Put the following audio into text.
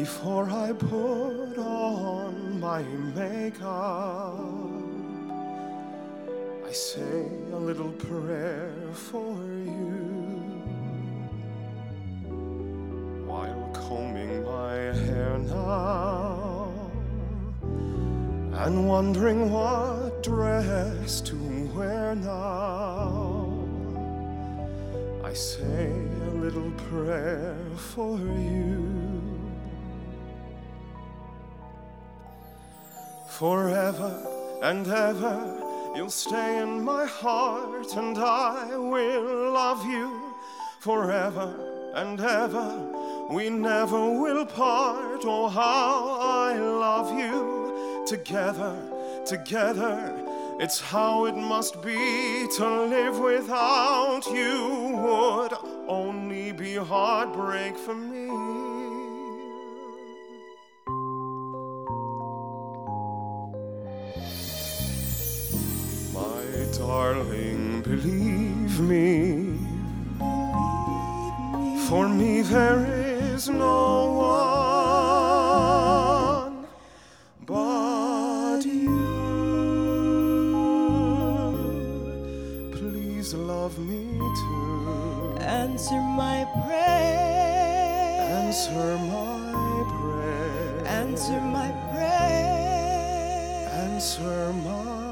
before I put on my makeup, I say a little prayer for you while combing my hair now and wondering what dress to wear now. I say a little prayer for you. Forever and ever you'll stay in my heart, and I will love you forever and ever. We never will part. Oh, how I love you. Together, together, it's how it must be. To live without you would only be heartbreak for me. Darling, believe me, for me there is no one but you. Please love me too. Answer my prayer. Answer my prayer. Answer my prayer. Answer my